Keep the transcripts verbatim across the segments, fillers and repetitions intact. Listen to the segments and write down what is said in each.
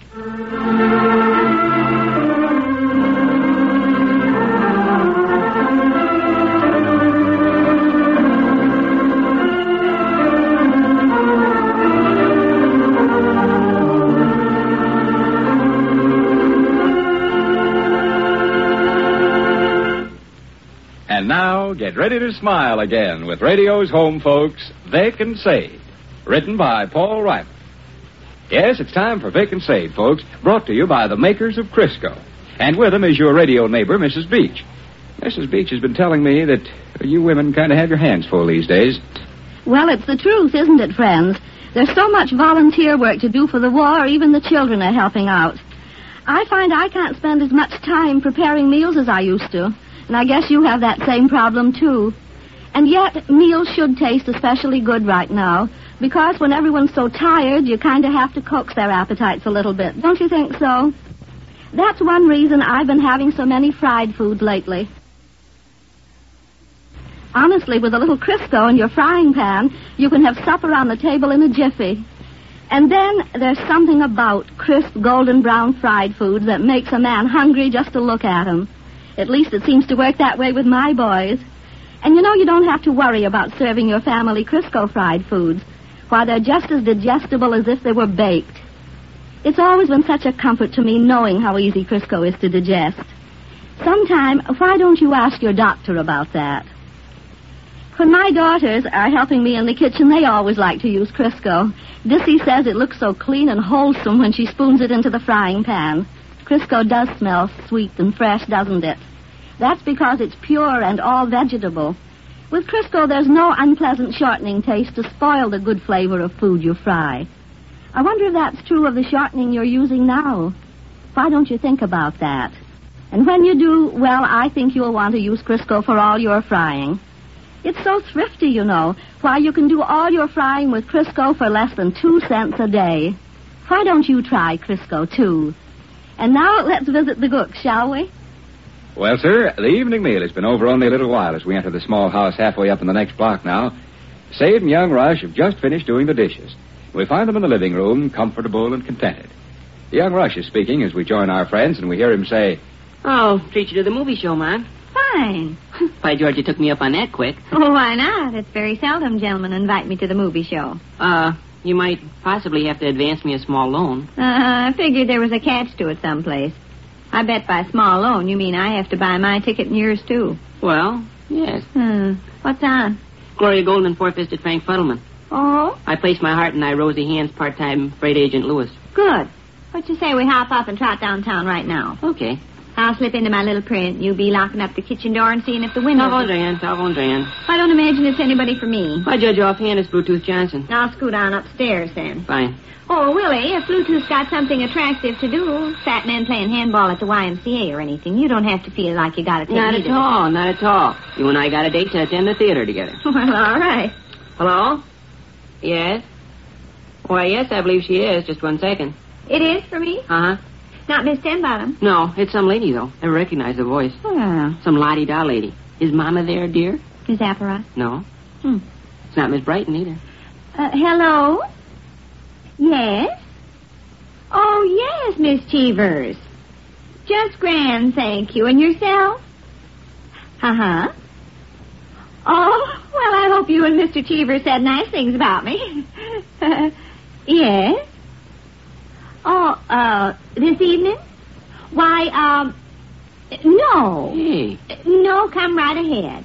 And now, get ready to smile again with radio's home folks, Vic and Sade. Written by Paul Reimer. Yes, it's time for Vic and Sade, folks, brought to you by the makers of Crisco. And with them is your radio neighbor, Missus Beach. Missus Beach has been telling me that you women kind of have your hands full these days. Well, it's the truth, isn't it, friends? There's so much volunteer work to do for the war, even the children are helping out. I find I can't spend as much time preparing meals as I used to. And I guess you have that same problem, too. And yet, meals should taste especially good right now, because when everyone's so tired, you kind of have to coax their appetites a little bit. Don't you think so? That's one reason I've been having so many fried foods lately. Honestly, with a little Crisco in your frying pan, you can have supper on the table in a jiffy. And then there's something about crisp, golden brown fried foods that makes a man hungry just to look at them. At least it seems to work that way with my boys. And you know, you don't have to worry about serving your family Crisco fried foods. Why, they're just as digestible as if they were baked. It's always been such a comfort to me knowing how easy Crisco is to digest. Sometime, why don't you ask your doctor about that? When my daughters are helping me in the kitchen, they always like to use Crisco. Dissy says it looks so clean and wholesome when she spoons it into the frying pan. Crisco does smell sweet and fresh, doesn't it? That's because it's pure and all vegetable. With Crisco, there's no unpleasant shortening taste to spoil the good flavor of food you fry. I wonder if that's true of the shortening you're using now. Why don't you think about that? And when you do, well, I think you'll want to use Crisco for all your frying. It's so thrifty, you know. Why, you can do all your frying with Crisco for less than two cents a day. Why don't you try Crisco, too? And now let's visit the Gooks, shall we? Well, sir, the evening meal has been over only a little while as we enter the small house halfway up in the next block now. Sade and young Rush have just finished doing the dishes. We find them in the living room, comfortable and contented. Young Rush is speaking as we join our friends, and we hear him say, "Oh, treat you to the movie show, Mom." Fine. By George, you took me up on that quick. Oh, why not? It's very seldom gentlemen invite me to the movie show. Uh, you might possibly have to advance me a small loan. Uh, I figured there was a catch to it someplace. I bet by small loan you mean I have to buy my ticket and yours, too. Well, yes. Hmm. What's on? Gloria Golden and Four-Fisted Frank Fuddleman. Oh? I placed my heart in I Rosie Hand's part-time freight agent Lewis. Good. What you say we hop up and trot downtown right now? Okay. I'll slip into my little print. You be locking up the kitchen door and seeing if the window... Tavon Jan, Tavon Jan. I don't imagine it's anybody for me. I judge offhand it's Bluetooth Johnson. I'll scoot on upstairs, then. Fine. Oh, Willie, if Bluetooth's got something attractive to do, fat men playing handball at the Y M C A or anything, you don't have to feel like you got to take Not either. at all, not at all. You and I got a date to attend the theater together. Well, all right. Hello? Yes? Why, yes, I believe she is. Just one second. It is for me? Uh-huh. Not Miss Tenbottom? No, it's some lady, though. Never recognize the voice. Oh. Some la-di-da lady. Is Mama there, dear? Miss Apparat? No. Hmm. It's not Miss Brighton, either. Uh, hello? Yes? Oh, yes, Miss Cheevers. Just grand, thank you. And yourself? Uh-huh. Oh, well, I hope you and Mister Cheevers said nice things about me. Yes? Oh, uh, this evening? Why, um, no. Hey. No, come right ahead.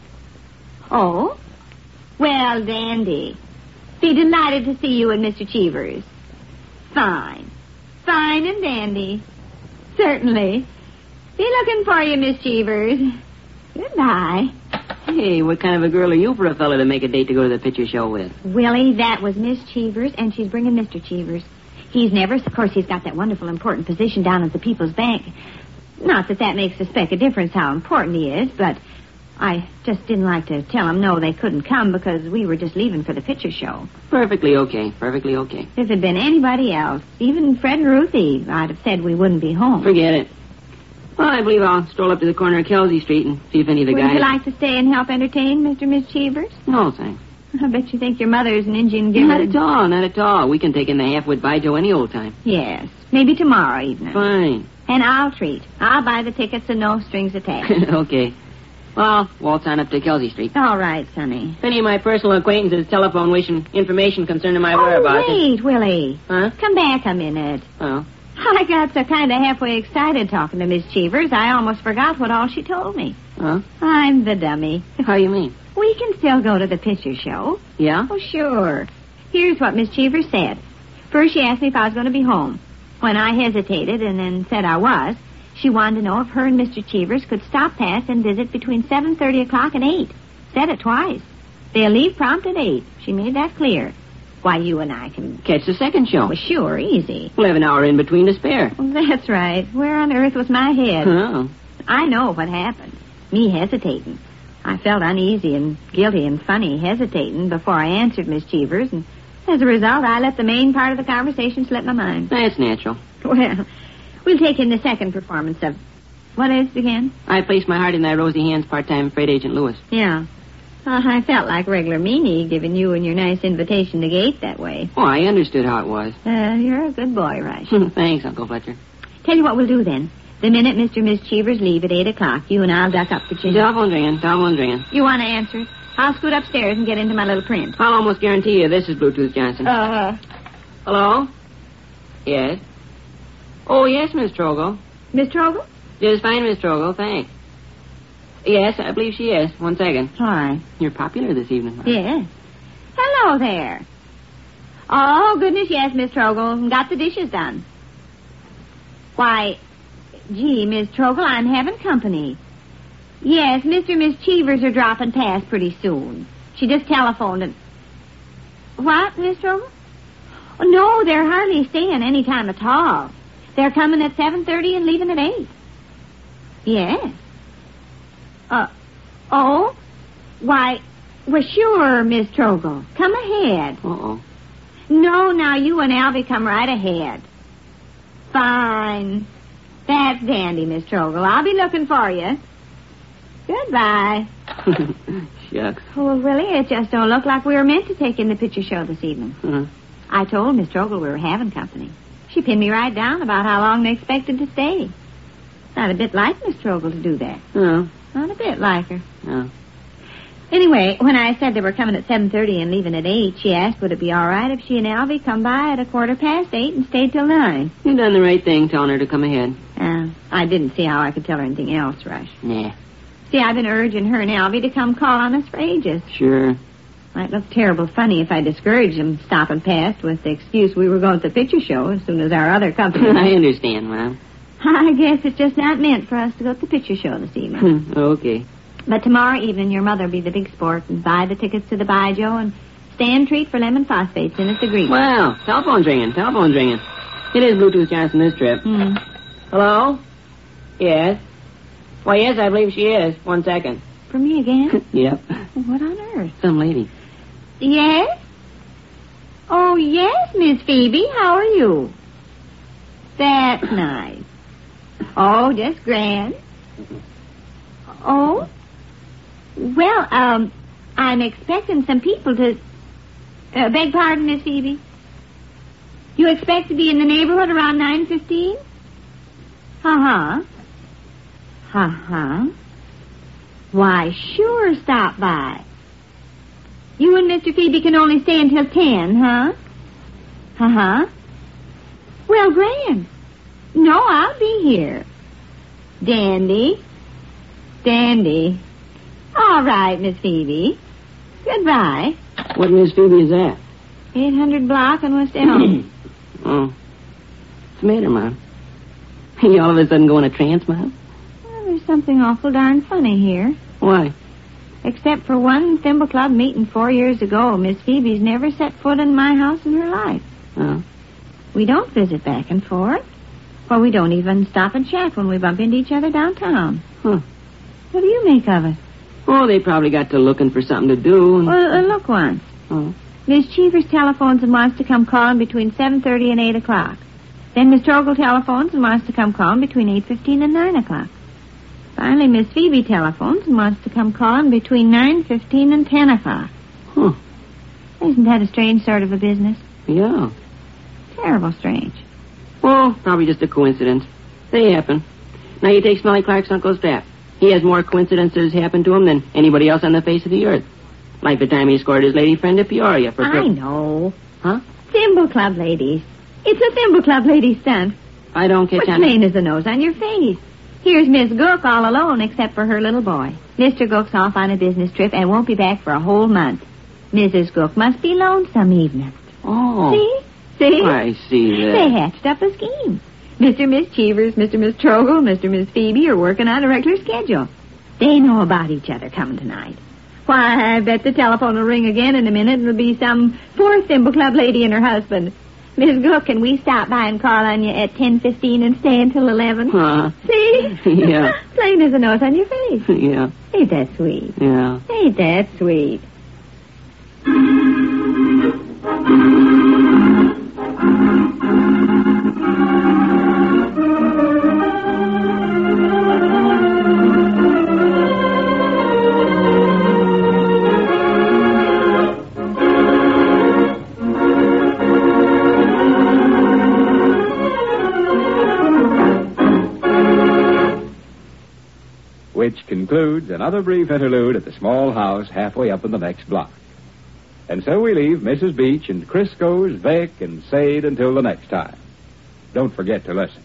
Oh? Well, dandy. Be delighted to see you and Mister Cheevers. Fine. Fine and dandy. Certainly. Be looking for you, Miss Cheevers. Goodbye. Hey, what kind of a girl are you for a fella to make a date to go to the picture show with? Willie, that was Miss Cheevers, and she's bringing Mister Cheevers. He's never, of course, he's got that wonderful important position down at the People's Bank. Not that that makes a speck of difference how important he is, but I just didn't like to tell him no, they couldn't come because we were just leaving for the picture show. Perfectly okay, perfectly okay. If it had been anybody else, even Fred and Ruthie, I'd have said we wouldn't be home. Forget it. Well, I believe I'll stroll up to the corner of Kelsey Street and see if any of the Would guys... you like to stay and help entertain Mister and Miss Cheevers? No, thanks. I bet you think your mother's an Indian giver. Not at all, not at all. We can take in the half-wit Baijo any old time. Yes. Maybe tomorrow evening. Fine. And I'll treat. I'll buy the tickets and no strings attached. Okay. Well, waltz on up to Kelsey Street. All right, Sonny. If any of my personal acquaintances telephone wishing information concerning my oh, whereabouts... wait, Willie. Huh? Come back a minute. Oh. I got so kind of halfway excited talking to Miss Cheevers, I almost forgot what all she told me. Huh? I'm the dummy. How you mean? We can still go to the picture show. Yeah? Oh, sure. Here's what Miss Cheevers said. First, she asked me if I was going to be home. When I hesitated and then said I was, she wanted to know if her and Mister Cheevers could stop past and visit between seven thirty o'clock and eight. Said it twice. They'll leave prompt at eight. She made that clear. Why, you and I can... Catch the second show. Well, sure, easy. We'll have an hour in between to spare. Well, that's right. Where on earth was my head? Oh. I know what happened. Me hesitating. I felt uneasy and guilty and funny hesitating before I answered Miss Cheevers, and as a result, I let the main part of the conversation slip my mind. That's natural. Well, we'll take in the second performance of... What is it again? I placed my heart in thy rosy hands, part-time freight agent Lewis. Yeah. Uh, I felt like regular meanie giving you and your nice invitation to gate that way. Oh, I understood how it was. Uh, you're a good boy, Rush. Thanks, Uncle Fletcher. Tell you what we'll do then. The minute Mister and Miss Cheevers leave at eight o'clock, you and I'll duck up the chimney. Telephone's ringing, telephone's ringing. You want to answer it? I'll scoot upstairs and get into my little print. I'll almost guarantee you this is Bluetooth Johnson. Uh, Hello? Yes? Oh, yes, Miss Trogle. Miss Trogle? Just fine, Miss Trogle, thanks. Yes, I believe she is. One second. Hi. You're popular this evening, huh? Yes. Hello there. Oh, goodness, yes, Miss Trogle. Got the dishes done. Why, gee, Miss Trogle, I'm having company. Yes, Mister and Miss Cheevers are dropping past pretty soon. She just telephoned and... What, Miss Trogle? Oh, no, they're hardly staying any time at all. They're coming at seven thirty and leaving at eight. Yes. Uh, oh? Why, well, sure, Miss Trogle. Come ahead. Uh-oh. No, now, you and Albie come right ahead. Fine. That's dandy, Miss Trogle. I'll be looking for you. Goodbye. Shucks. Oh, well, Willie, it just don't look like we were meant to take in the picture show this evening. Uh-huh. I told Miss Trogle we were having company. She pinned me right down about how long they expected to stay. Not a bit like Miss Trogle to do that. Oh. Not a bit like her. Oh. Anyway, when I said they were coming at seven thirty and leaving at eight, she asked would it be all right if she and Albie come by at a quarter past eight and stayed till nine. You done the right thing telling her to come ahead. Uh, I didn't see how I could tell her anything else, Rush. Nah. See, I've been urging her and Albie to come call on us for ages. Sure. Might look terrible funny if I discouraged them stopping past with the excuse we were going to the picture show as soon as our other company... I understand, Mom. I guess it's just not meant for us to go to the picture show this evening. Okay. But tomorrow evening, your mother will be the big sport and buy the tickets to the Baijo and stand treat for lemon phosphates in at the Greek. Well, telephone's ringing, telephone's ringing. It is Bluetooth Johnson this trip. Hmm. Hello? Yes? Why, yes, I believe she is. One second. For me again? Yep. What on earth? Some lady. Yes? Oh, yes, Miss Phoebe. How are you? That's nice. Oh, just grand. Oh? Well, um, I'm expecting some people to... Uh, beg pardon, Miss Phoebe? You expect to be in the neighborhood around nine fifteen? Uh-huh. Uh-huh. Why, sure, stop by. You and Mister Phoebe can only stay until ten, huh? Uh-huh. Well, grand. No, I'll be here. Dandy. Dandy. All right, Miss Phoebe. Goodbye. What Miss Phoebe is that? eight hundred block in West Elm. Oh. What's the matter, Mom? You all of a sudden go in a trance, Mom? Well, there's something awful darn funny here. Why? Except for one Thimble Club meeting four years ago, Miss Phoebe's never set foot in my house in her life. Oh. We don't visit back and forth. Well, we don't even stop and chat when we bump into each other downtown. Huh. What do you make of it? Oh, they probably got to looking for something to do. And... Well, uh, look once. Oh. Miss Cheevers telephones and wants to come calling between seven thirty and eight o'clock. Then Miss Trogle telephones and wants to come calling between eight fifteen and nine o'clock. Finally, Miss Phoebe telephones and wants to come calling between nine fifteen and ten o'clock. Huh. Isn't that a strange sort of a business? Yeah. Terrible strange. Well, probably just a coincidence. They happen. Now you take Smelly Clark's Uncle Strap. He has more coincidences happen to him than anybody else on the face of the earth. Like the time he scored his lady friend at Peoria for... I know. Huh? Thimble Club ladies. It's a Thimble Club lady stunt. I don't catch What's on... plain as the nose on your face? Here's Miss Gook all alone except for her little boy. Mister Gook's off on a business trip and won't be back for a whole month. Missus Gook must be lonesome evening. Oh. See? See? I see that. They hatched up a scheme. Mister and Miss Cheevers, Mister and Miss Trogle, Mister and Miss Phoebe are working on a regular schedule. They know about each other coming tonight. Why, I bet the telephone will ring again in a minute and it'll be some poor Thimble Club lady and her husband. Miss Gook, can we stop by and call on you at ten fifteen and stay until eleven? Huh? See? Yeah. Plain as a nose on your face. Yeah. Ain't that sweet? Yeah. Ain't that sweet? Which concludes another brief interlude at the small house halfway up in the next block. And so we leave Missus Beach and Crisco's, Vic, and Sade until the next time. Don't forget to listen.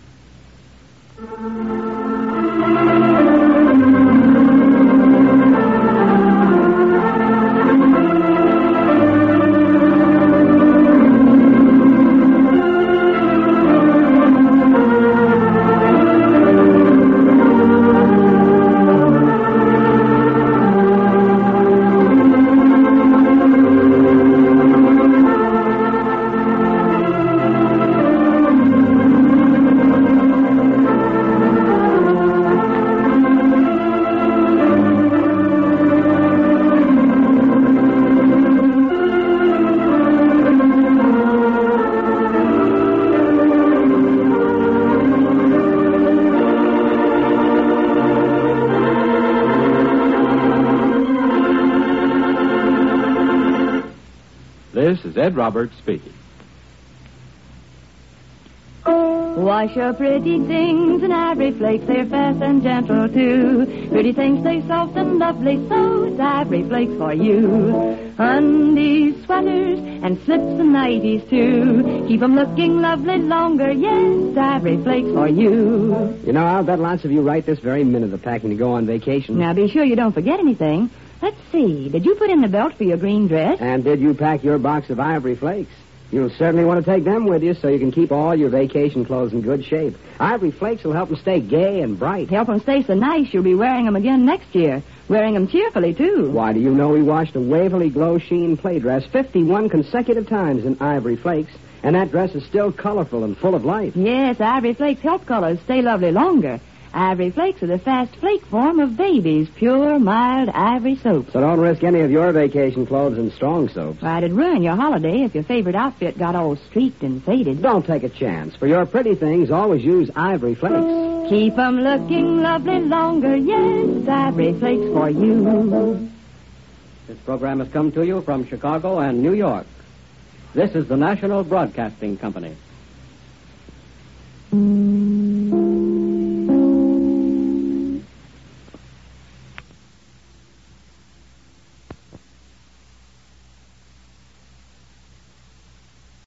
This is Ed Roberts speaking. Wash your pretty things in Ivory Flakes, they're fast and gentle too. Pretty things stay soft and lovely, so it's Ivory Flakes for you. Undies, sweaters, and slips and nighties too. Keep 'em looking lovely longer, yes, Ivory Flakes for you. You know, I'll bet lots of you right this very minute are packing to go on vacation. Now be sure you don't forget anything. Let's see, did you put in the belt for your green dress? And did you pack your box of Ivory Flakes? You'll certainly want to take them with you so you can keep all your vacation clothes in good shape. Ivory Flakes will help them stay gay and bright. Help 'em stay so nice you'll be wearing 'em again next year. Wearing 'em cheerfully, too. Why, do you know we washed a Waverly Glow Sheen play dress fifty-one consecutive times in Ivory Flakes, and that dress is still colorful and full of life. Yes, Ivory Flakes help colors stay lovely longer. Ivory Flakes are the fast flake form of baby's pure, mild ivory soap. So don't risk any of your vacation clothes in strong soaps. Why, it'd ruin your holiday if your favorite outfit got all streaked and faded. Don't take a chance. For your pretty things, always use Ivory Flakes. Keep 'em looking lovely longer, yes, Ivory Flakes for you. This program has come to you from Chicago and New York. This is the National Broadcasting Company.